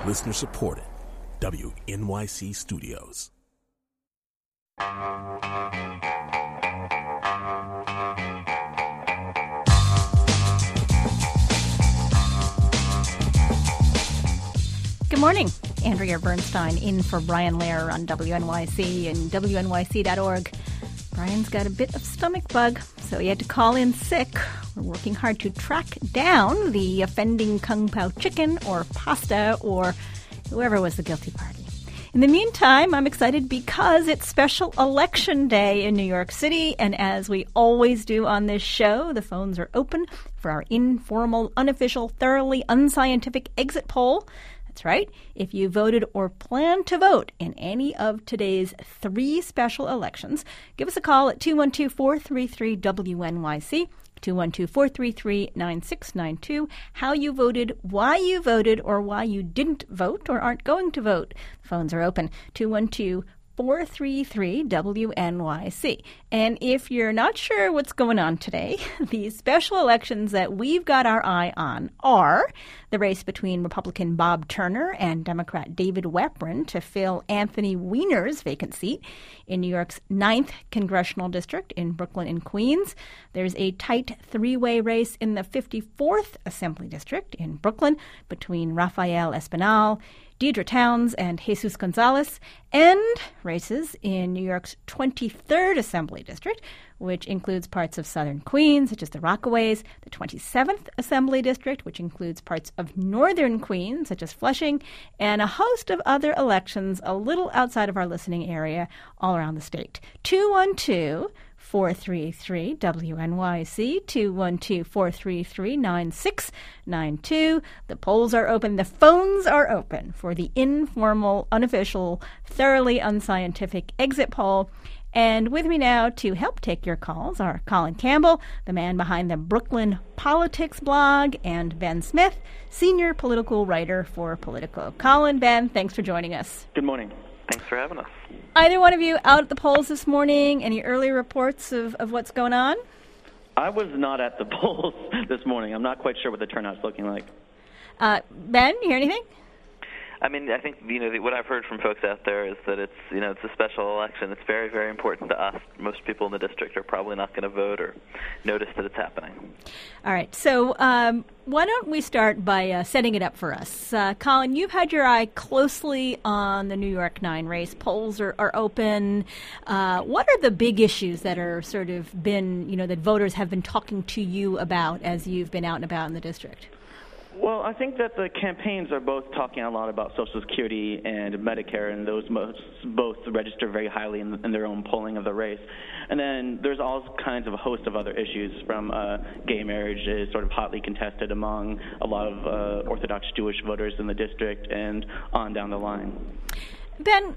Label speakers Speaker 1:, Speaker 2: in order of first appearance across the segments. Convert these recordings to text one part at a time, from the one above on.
Speaker 1: Listener supported. WNYC Studios.
Speaker 2: Good morning. Andrea Bernstein in for Brian Lehrer on WNYC and WNYC.org. Brian's got a bit of stomach bug, so he had to call in sick. We're working hard to track down the offending Kung Pao chicken or pasta or whoever was the guilty party. In the meantime, I'm excited because it's special election day in New York City, and as we always do on this show, the phones are open for our informal, unofficial, thoroughly unscientific exit poll. That's right. If you voted or plan to vote in any of today's 3 special elections, give us a call at 212-433-WNYC, 212-433-9692. How you voted, why you voted, or why you didn't vote or aren't going to vote. The phones are open. 212-433-WNYC. And if you're not sure what's going on today, the special elections that we've got our eye on are the race between Republican Bob Turner and Democrat David Weprin to fill Anthony Weiner's vacant seat in New York's 9th Congressional District in Brooklyn and Queens. There's a tight 3-way race in the 54th Assembly District in Brooklyn between Rafael Espinal, Deidre Towns, and Jesus Gonzalez, and races in New York's 23rd Assembly District, which includes parts of southern Queens, such as the Rockaways, the 27th Assembly District, which includes parts of northern Queens, such as Flushing, and a host of other elections a little outside of our listening area all around the state. 212-433-WNYC, 212-433-9692. The polls are open. The phones are open for the informal, unofficial, thoroughly unscientific exit poll. And with me now to help take your calls are Colin Campbell, the man behind the Brooklyn Politics blog, and Ben Smith, senior political writer for Politico. Colin, Ben, thanks for joining us.
Speaker 3: Good morning. Thanks for having us.
Speaker 2: Either one of you out at the polls this morning? Any early reports of what's going on?
Speaker 3: I was not at the polls this morning. I'm not quite sure what the turnout's looking like.
Speaker 2: Ben, you hear anything?
Speaker 4: I mean, I think, what I've heard from folks out there is that it's a special election. It's very, very important to us. Most people in the district are probably not going to vote or notice that it's happening.
Speaker 2: All right. So why don't we start by setting it up for us? Colin, you've had your eye closely on the New York 9 race. Polls are open. What are the big issues that are sort of been, that voters have been talking to you about as you've been out and about in the district?
Speaker 3: Well, I think that the campaigns are both talking a lot about Social Security and Medicare, and those both register very highly in their own polling of the race. And then there's all kinds of a host of other issues, from gay marriage is sort of hotly contested among a lot of Orthodox Jewish voters in the district, and on down the line.
Speaker 2: Ben,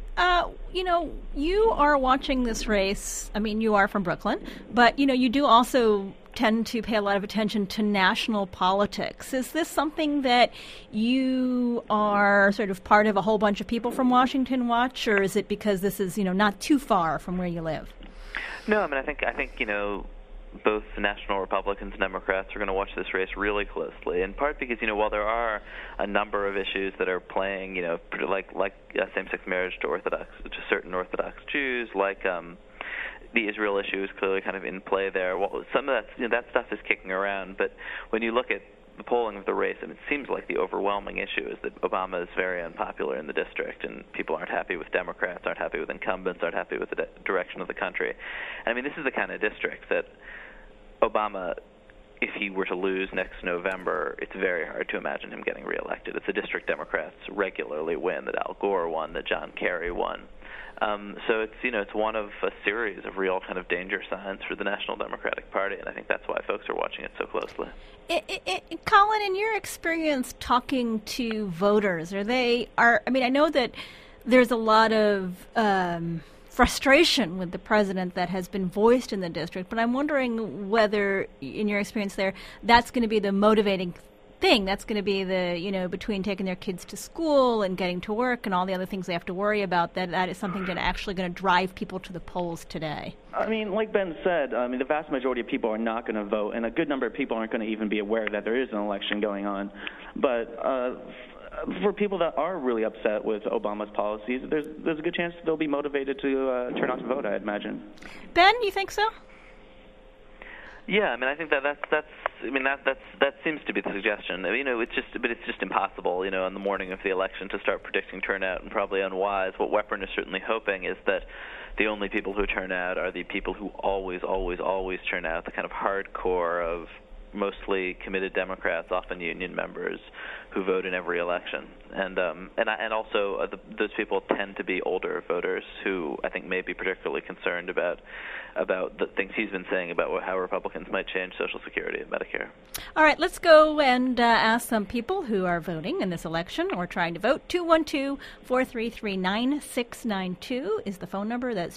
Speaker 2: you are watching this race. I mean, you are from Brooklyn, but, you do also tend to pay a lot of attention to national politics. Is this something that you are sort of part of a whole bunch of people from Washington watch, or is it because this is, not too far from where you live?
Speaker 4: No, I mean, I think both national Republicans and Democrats are going to watch this race really closely, in part because, while there are a number of issues that are playing, like same-sex marriage to certain Orthodox Jews, like the Israel issue is clearly kind of in play there. Well, some of that stuff is kicking around, but when you look at the polling of the race, it seems like the overwhelming issue is that Obama is very unpopular in the district, and people aren't happy with Democrats, aren't happy with incumbents, aren't happy with the direction of the country. And this is the kind of district that Obama, if he were to lose next November, it's very hard to imagine him getting reelected. It's a district Democrats regularly win, that Al Gore won, that John Kerry won. So it's one of a series of real kind of danger signs for the National Democratic Party, and I think that's why folks are watching it so closely.
Speaker 2: Colin, in your experience talking to voters, I know that there's a lot of frustration with the president that has been voiced in the district, but I'm wondering whether, in your experience there, that's going to be the motivating thing. That's going to be the, between taking their kids to school and getting to work and all the other things they have to worry about, that is something that actually going to drive people to the polls today.
Speaker 3: Like Ben said, the vast majority of people are not going to vote, and a good number of people aren't going to even be aware that there is an election going on. But for people that are really upset with Obama's policies, there's a good chance they'll be motivated to turn out to vote, I'd imagine.
Speaker 2: Ben, you think so?
Speaker 4: Yeah, I mean, I think that seems to be the suggestion. I mean, it's just impossible, on the morning of the election to start predicting turnout, and probably unwise. What Weprin is certainly hoping is that the only people who turn out are the people who always turn out, the kind of hardcore of mostly committed Democrats, often union members, who vote in every election, and also those people tend to be older voters who I think may be particularly concerned about the things he's been saying about how Republicans might change Social Security and Medicare. All
Speaker 2: right, let's go and ask some people who are voting in this election or trying to vote. 212-433-9692 is the phone number. That's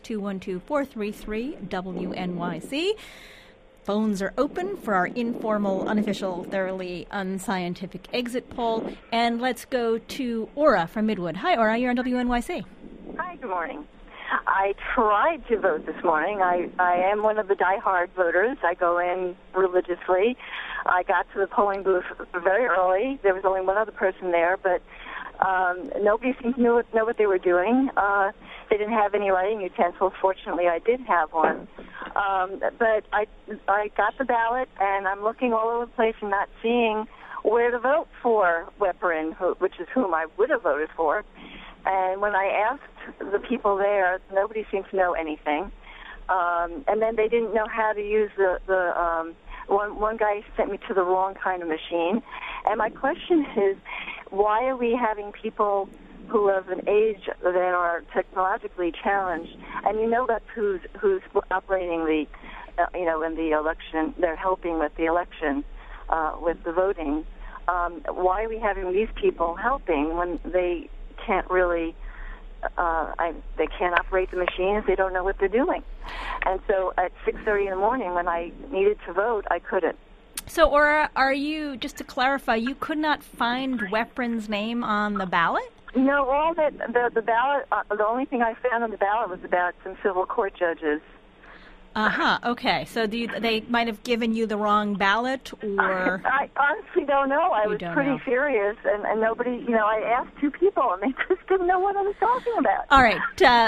Speaker 2: 212-433-WNYC. Phones are open for our informal, unofficial, thoroughly unscientific exit poll. And let's go to Aura from Midwood. Hi, Aura. You're on WNYC.
Speaker 5: Hi, good morning. I tried to vote this morning. I am one of the diehard voters. I go in religiously. I got to the polling booth very early. There was only one other person there, but nobody seemed to know what they were doing. They didn't have any writing utensils. Fortunately, I did have one. But I got the ballot, and I'm looking all over the place and not seeing where to vote for Weprin, which is whom I would have voted for. And when I asked the people there, nobody seemed to know anything. And then they didn't know how to use one guy sent me to the wrong kind of machine. And my question is, why are we having people who have an age that are technologically challenged? And that's who's operating the, in the election. They're helping with the election, with the voting. Why are we having these people helping when they can't really, they can't operate the machines? They don't know what they're doing. And so at 6:30 in the morning when I needed to vote, I couldn't.
Speaker 2: So, Aura, are you, just to clarify, you could not find Weprin's name on the ballot?
Speaker 5: No, all that the ballot. The only thing I found on the ballot was about some civil court judges.
Speaker 2: Okay. So they might have given you the wrong ballot, or
Speaker 5: I honestly don't know. I was pretty furious, and nobody. I asked two people, and they just didn't know what I was talking about.
Speaker 2: All right.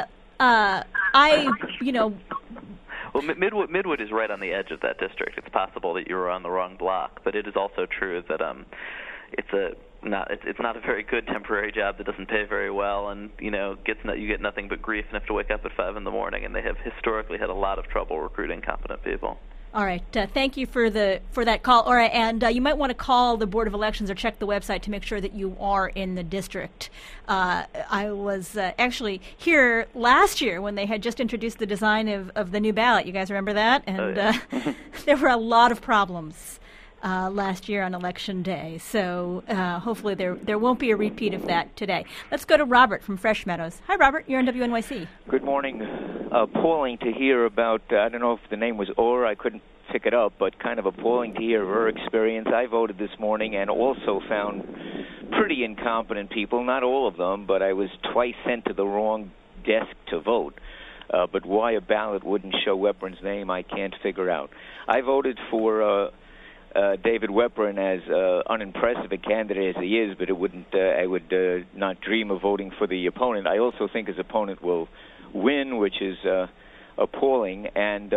Speaker 4: Well, Midwood is right on the edge of that district. It's possible that you were on the wrong block, but it is also true that it's not a very good temporary job that doesn't pay very well, and you get nothing but grief and have to wake up at 5 a.m. and they have historically had a lot of trouble recruiting competent people.
Speaker 2: All right. Thank you for that call, Aura. And you might want to call the Board of Elections or check the website to make sure that you are in the district. I was actually here last year when they had just introduced the design of the new ballot. You guys remember that? And there were a lot of problems last year on Election Day. So hopefully there won't be a repeat of that today. Let's go to Robert from Fresh Meadows. Hi, Robert. You're on WNYC.
Speaker 6: Good morning. Appalling to hear about, I don't know if the name was Aura, I couldn't pick it up, but kind of appalling to hear her experience. I voted this morning and also found pretty incompetent people, not all of them, but I was twice sent to the wrong desk to vote. But why a ballot wouldn't show Weprin's name, I can't figure out. I voted for David Weprin, as unimpressive a candidate as he is, but I would not dream of voting for the opponent. I also think his opponent will win, which is appalling. And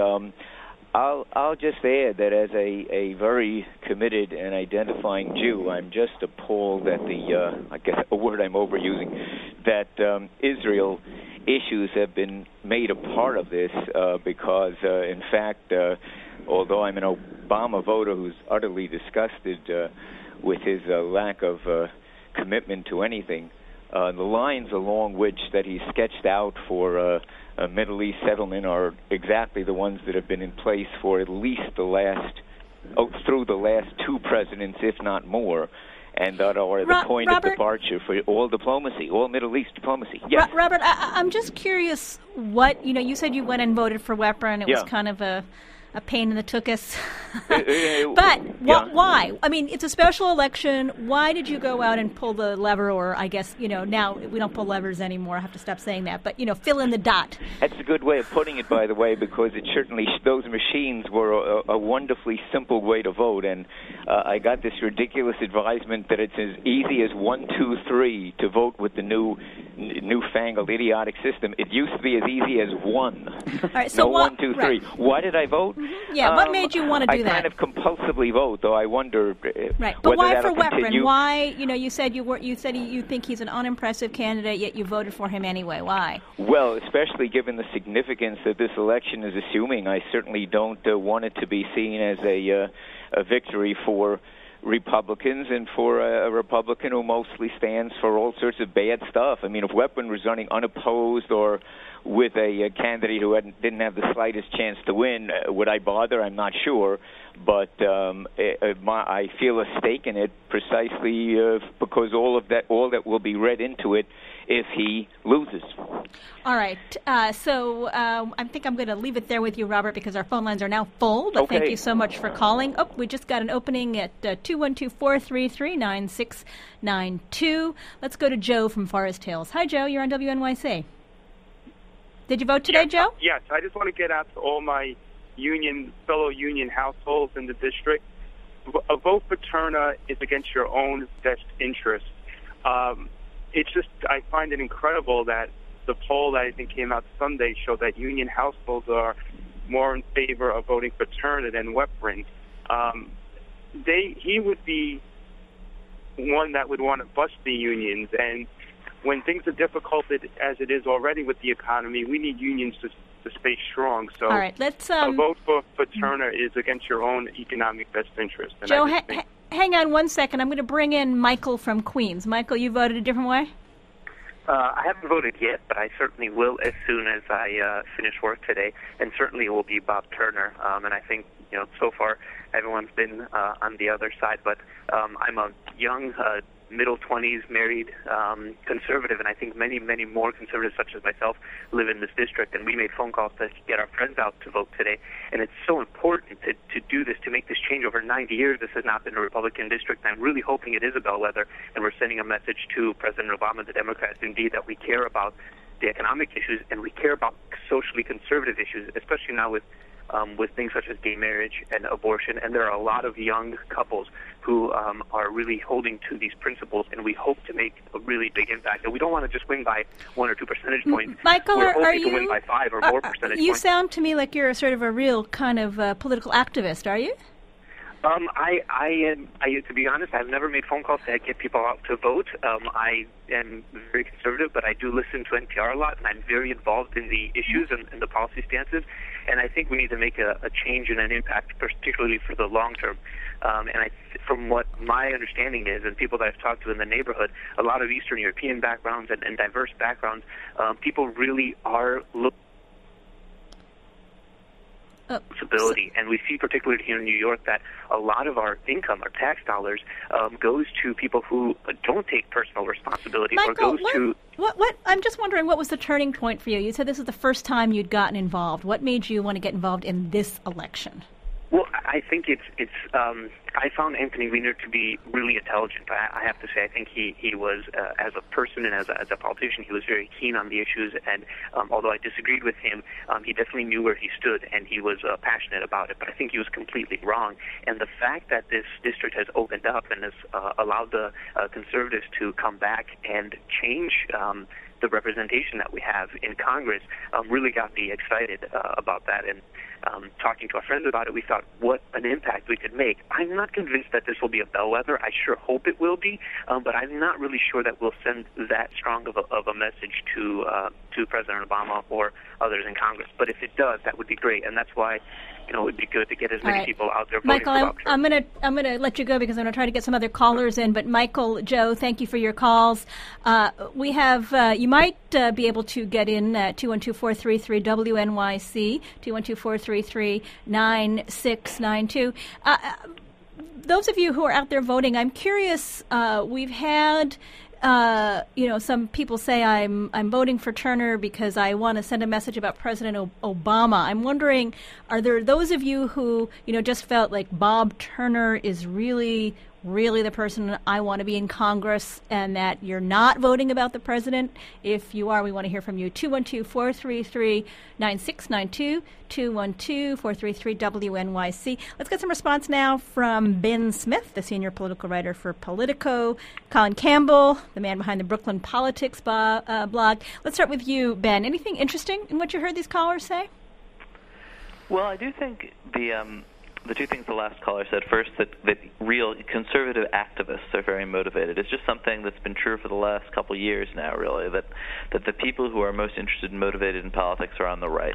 Speaker 6: I'll just add that as a very committed and identifying Jew, I'm just appalled at I guess a word I'm overusing, that Israel issues have been made a part of this because, in fact, although I'm an Obama voter who's utterly disgusted with his lack of commitment to anything, the lines along which that he sketched out for a Middle East settlement are exactly the ones that have been in place for at least through the last two presidents, if not more, and that are the point of departure for all diplomacy, all Middle East diplomacy. Yes.
Speaker 2: Robert, I'm just curious what, you said you went and voted for Weprin. It was kind of a a pain in the tuchus. But why? I mean, it's a special election. Why did you go out and pull the lever? Or I guess, now we don't pull levers anymore. I have to stop saying that. But, fill in the dot.
Speaker 6: That's a good way of putting it, by the way, because it certainly, those machines were a wonderfully simple way to vote. And I got this ridiculous advisement that it's as easy as 1, 2, 3 to vote with the newfangled idiotic system. It used to be as easy as 1.
Speaker 2: All right, so
Speaker 6: 1, 2, 3. Right. Why did I vote?
Speaker 2: Mm-hmm. Yeah, what made you want to do that?
Speaker 6: I kind of compulsively vote, though I wonder
Speaker 2: right. But why for Weprin?
Speaker 6: Continue.
Speaker 2: Why, you said you think he's an unimpressive candidate, yet you voted for him anyway. Why?
Speaker 6: Well, especially given the significance that this election is assuming, I certainly don't want it to be seen as a victory for Republicans and for a Republican who mostly stands for all sorts of bad stuff. I mean, if Weprin was running unopposed or with a candidate who didn't have the slightest chance to win, would I bother? I'm not sure. But I feel a stake in it precisely because all that will be read into it if he loses.
Speaker 2: All right. So I think I'm going to leave it there with you, Robert, because our phone lines are now full. But
Speaker 6: okay.
Speaker 2: Thank you so much for calling. Oh, we just got an opening at 212-433-9692. Let's go to Joe from Forest Hills. Hi, Joe. You're on WNYC. Did you vote today, Joe?
Speaker 7: Yes. I just want to get out to all my fellow union households in the district. A vote for Turner is against your own best interest. It's just, I find it incredible that the poll that I think came out Sunday showed that union households are more in favor of voting for Turner than Weprin. He would be one that would want to bust the unions, and when things are difficult as it is already with the economy, we need unions to stay strong. So
Speaker 2: all right, let's
Speaker 7: a vote for Turner is against your own economic best interest. And
Speaker 2: Joe, hang on one second. I'm going to bring in Michael from Queens. Michael, you voted a different way?
Speaker 8: I haven't voted yet, but I certainly will as soon as I finish work today, and certainly it will be Bob Turner. And I think, so far everyone's been on the other side, but I'm a young, middle 20s, married conservative, and I think many, many more conservatives such as myself live in this district, and we made phone calls to get our friends out to vote today. And it's so important to do this, to make this change. Over 90 years, this has not been a Republican district, and I'm really hoping it is a bellwether, and we're sending a message to President Obama, the Democrats, indeed, that we care about the economic issues, and we care about socially conservative issues, especially now with things such as gay marriage and abortion. And there are a lot of young couples who are really holding to these principles, and we hope to make a really big impact. And we don't want to just win by 1 or 2 percentage points.
Speaker 2: Michael,
Speaker 8: we're
Speaker 2: are
Speaker 8: hoping to win by 5 or more percentage points.
Speaker 2: You sound to me like you're sort of a real kind of political activist, are you?
Speaker 8: I am. To be honest, I've never made phone calls to get people out to vote. I am very conservative, but I do listen to NPR a lot, and I'm very involved in the issues and the policy stances. And I think we need to make a change and an impact, particularly for the long term. From what my understanding is, and people that I've talked to in the neighborhood, a lot of Eastern European backgrounds and diverse backgrounds, people really are looking. Responsibility. And we see, particularly here in New York, that a lot of our income, our tax dollars, goes to people who don't take personal responsibility.
Speaker 2: Michael,
Speaker 8: or goes to.
Speaker 2: What? I'm just wondering, what was the turning point for you? You said this is the first time you'd gotten involved. What made you want to get involved in this election?
Speaker 8: Well, I think it's. I found Anthony Weiner to be really intelligent. I have to say, I think he was, as a person and as a politician, he was very keen on the issues. And although I disagreed with him, he definitely knew where he stood, and he was passionate about it. But I think he was completely wrong. And the fact that this district has opened up and has allowed the conservatives to come back and change the representation that we have in Congress really got me excited about that. And talking to our friends about it, we thought what an impact we could make. I'm not convinced that this will be a bellwether. I sure hope it will be, but I'm not really sure that we'll send that strong of a message to President Obama or others in Congress. But if it does, that would be great, and that's why it would be good to get as many people out there voting.
Speaker 2: Michael, I'm gonna let you go because I'm gonna try to get some other callers in. But Michael, Joe, thank you for your calls. We have you might be able to get in at 212-433 WNYC 212-433-9692. Those of you who are out there voting, I'm curious. We've had some people say I'm voting for Turner because I want to send a message about President Obama. I'm wondering, are there those of you who, just felt like Bob Turner is really the person I want to be in Congress, and that you're not voting about the president? If you are, we want to hear from you. 212-433-9692, 212-433-WNYC. Let's get some response now from Ben Smith, the senior political writer for Politico, Colin Campbell, the man behind the Brooklyn Politics blog. Let's start with you, Ben. Anything interesting in what you heard these callers say?
Speaker 4: Well, I do think the two things the last caller said. First, that real conservative activists are very motivated. It's just something that's been true for the last couple of years now, really, that the people who are most interested and motivated in politics are on the right.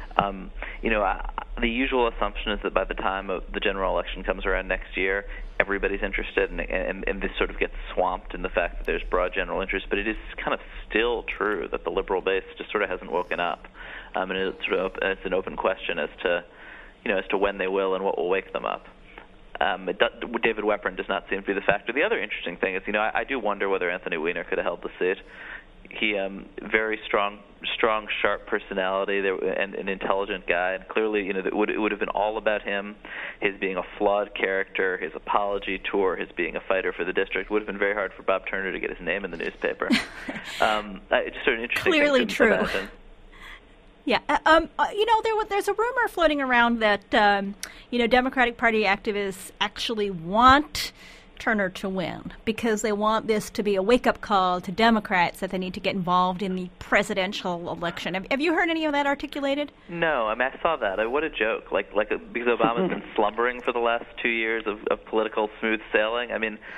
Speaker 4: The usual assumption is that by the time the general election comes around next year, everybody's interested, and this sort of gets swamped in the fact that there's broad general interest. But it is kind of still true that the liberal base just sort of hasn't woken up, and it's an open question as to when they will and what will wake them up. David Weprin does not seem to be the factor. The other interesting thing is, I do wonder whether Anthony Weiner could have held the seat. He very strong, sharp personality, and an intelligent guy. And clearly, it would have been all about him, his being a flawed character, his apology tour, his being a fighter for the district. It would have been very hard for Bob Turner to get his name in the newspaper. It's just sort of an interesting
Speaker 2: clearly
Speaker 4: thing to
Speaker 2: true.
Speaker 4: imagine.
Speaker 2: Yeah, there's a rumor floating around that Democratic Party activists actually want Turner to win because they want this to be a wake-up call to Democrats that they need to get involved in the presidential election. Have you heard any of that articulated?
Speaker 4: No, I saw that. What a joke! Because Obama's been slumbering for the last 2 years of political smooth sailing. I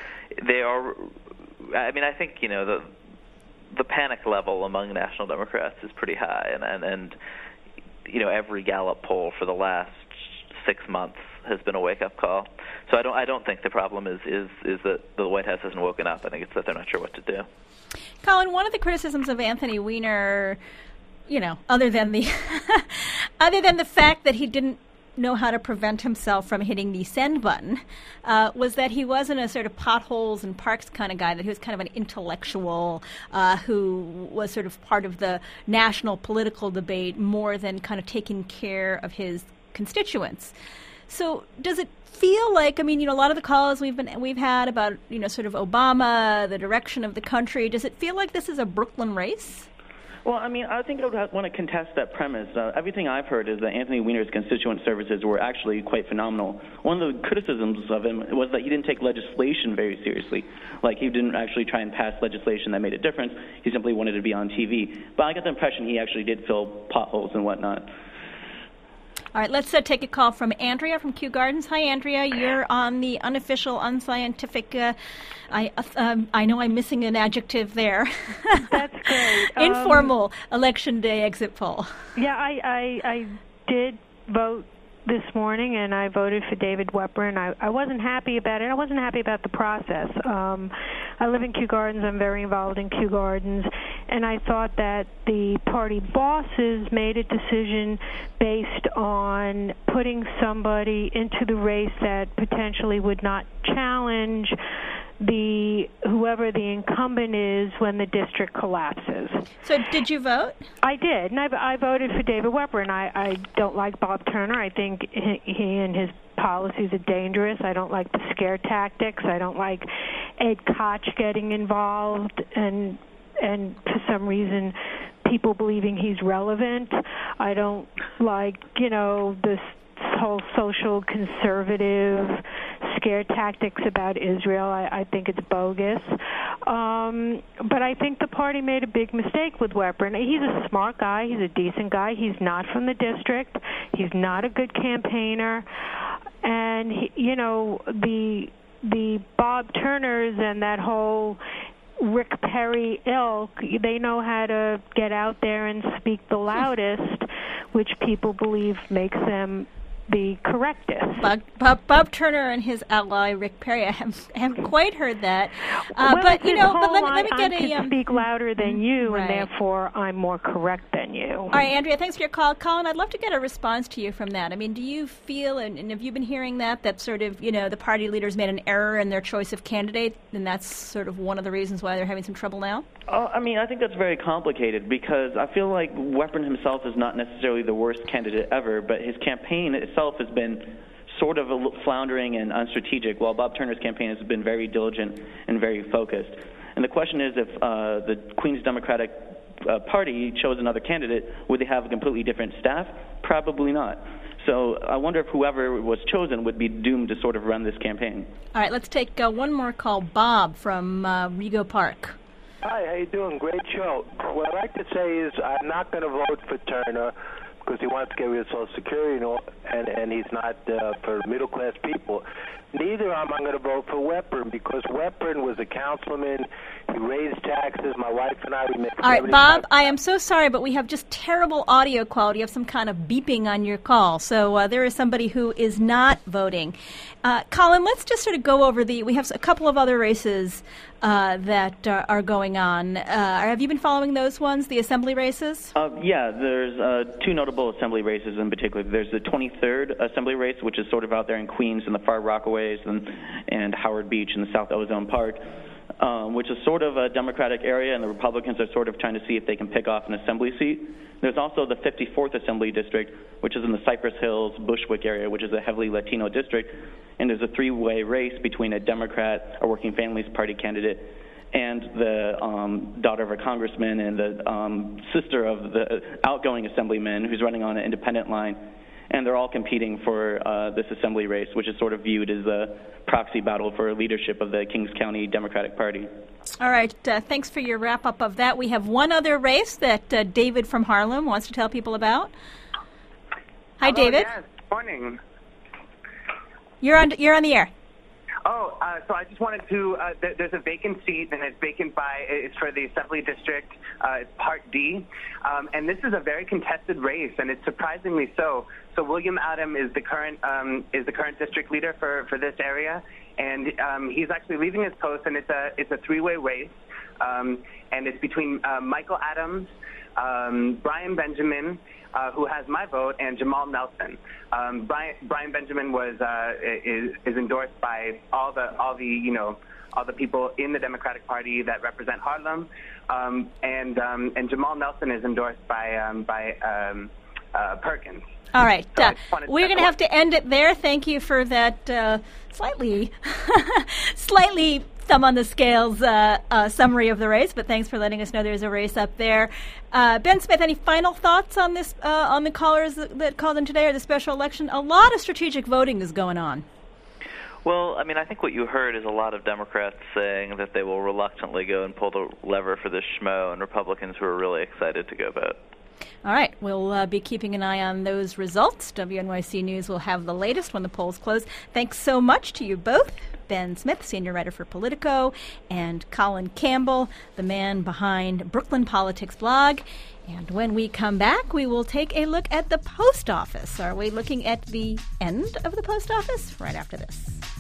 Speaker 4: think the panic level among national Democrats is pretty high, and every Gallup poll for the last 6 months has been a wake-up call. So I don't think the problem is that the White House hasn't woken up. I think it's that they're not sure what to do.
Speaker 2: Colin, one of the criticisms of Anthony Weiner, other than the fact that he didn't know how to prevent himself from hitting the send button, was that he wasn't a sort of potholes and parks kind of guy, that he was kind of an intellectual who was sort of part of the national political debate more than kind of taking care of his constituents. So does it feel like, a lot of the calls we've had about, sort of Obama, the direction of the country, does it feel like this is a Brooklyn race?
Speaker 3: Well, I think I would want to contest that premise. Everything I've heard is that Anthony Weiner's constituent services were actually quite phenomenal. One of the criticisms of him was that he didn't take legislation very seriously. Like, he didn't actually try and pass legislation that made a difference. He simply wanted to be on TV. But I got the impression he actually did fill potholes and whatnot.
Speaker 2: All right, let's take a call from Andrea from Kew Gardens. Hi, Andrea. You're on the unofficial, unscientific, I know I'm missing an adjective there.
Speaker 9: That's great.
Speaker 2: Informal election day exit poll.
Speaker 9: Yeah, I did vote this morning, and I voted for David Weprin. I wasn't happy about it. I wasn't happy about the process. I live in Kew Gardens. I'm very involved in Kew Gardens. And I thought that the party bosses made a decision based on putting somebody into the race that potentially would not challenge whoever the incumbent is when the district collapses.
Speaker 2: So did you vote?
Speaker 9: I did, and I voted for David Weprin. I don't like Bob Turner. I think he and his policies are dangerous. I don't like the scare tactics. I don't like Ed Koch getting involved and for some reason people believing he's relevant. I don't like, this whole social conservative scare tactics about Israel. I think it's bogus. But I think the party made a big mistake with Weprin. He's a smart guy. He's a decent guy. He's not from the district. He's not a good campaigner. And, the Bob Turners and that whole Rick Perry ilk, they know how to get out there and speak the loudest, which people believe makes them the correctest.
Speaker 2: Bob Turner and his ally Rick Perry. I haven't quite heard that.
Speaker 9: Well,
Speaker 2: but let me get
Speaker 9: I can speak louder than you,
Speaker 2: right.
Speaker 9: and therefore I'm more correct than you.
Speaker 2: All right, Andrea, thanks for your call. Colin, I'd love to get a response to you from that. I mean, do you feel, and have you been hearing that sort of, the party leaders made an error in their choice of candidate, and that's sort of one of the reasons why they're having some trouble now?
Speaker 3: I mean, I think that's very complicated because I feel like Weprin himself is not necessarily the worst candidate ever, but his campaign itself has been sort of floundering and unstrategic, while Bob Turner's campaign has been very diligent and very focused. And the question is, if the Queens Democratic Party chose another candidate, would they have a completely different staff? Probably not. So I wonder if whoever was chosen would be doomed to sort of run this campaign.
Speaker 2: All right, let's take one more call. Bob from Rego Park.
Speaker 10: Hi, how you doing? Great show. What I'd like to say is I'm not going to vote for Turner because he wants to get rid of Social Security and he's not for middle-class people. Neither am I going to vote for Weprin because Weprin was a councilman. He raised taxes. My wife and I, we make
Speaker 2: All right, Bob, I am so sorry, but we have just terrible audio quality. You have some kind of beeping on your call. So there is somebody who is not voting. Colin, let's just sort of go over we have a couple of other races that are going on. Have you been following those ones, the assembly races?
Speaker 3: Yeah, there's two notable assembly races in particular. There's the 23rd assembly race, which is sort of out there in Queens in the far Rockaways and Howard Beach in the South Ozone Park, which is sort of a Democratic area, and the Republicans are sort of trying to see if they can pick off an assembly seat. There's also the 54th Assembly District, which is in the Cypress Hills, Bushwick area, which is a heavily Latino district, and there's a three-way race between a Democrat, a Working Families Party candidate, and the daughter of a congressman and the sister of the outgoing assemblyman who's running on an independent line. And they're all competing for this assembly race, which is sort of viewed as a proxy battle for leadership of the Kings County Democratic Party.
Speaker 2: All right. Thanks for your wrap-up of that. We have one other race that David from Harlem wants to tell people about. Hi,
Speaker 11: Hello,
Speaker 2: David.
Speaker 11: Yes, morning.
Speaker 2: You're on the air.
Speaker 11: Oh, so I just wanted to, there's a vacant seat, and it's for the Assembly District, it's Part D, and this is a very contested race, and it's surprisingly so. So William Adam is the current district leader for this area, and he's actually leaving his post, and it's a three-way race, and it's between Michael Adams, Brian Benjamin, who has my vote, and Jamal Nelson. Brian Benjamin is endorsed by all the people in the Democratic Party that represent Harlem, and Jamal Nelson is endorsed by Perkins.
Speaker 2: All right.
Speaker 11: So
Speaker 2: we're going to have to end it there. Thank you for that slightly thumb on the scales summary of the race, but thanks for letting us know there's a race up there. Ben Smith, any final thoughts on this, on the callers that called in today or the special election? A lot of strategic voting is going on.
Speaker 4: Well, I mean, I think what you heard is a lot of Democrats saying that they will reluctantly go and pull the lever for this schmo, and Republicans who are really excited to go vote.
Speaker 2: All right. We'll be keeping an eye on those results. WNYC News will have the latest when the polls close. Thanks so much to you both, Ben Smith, senior writer for Politico, and Colin Campbell, the man behind Brooklyn Politics blog. And when we come back, we will take a look at the post office. Are we looking at the end of the post office? Right after this.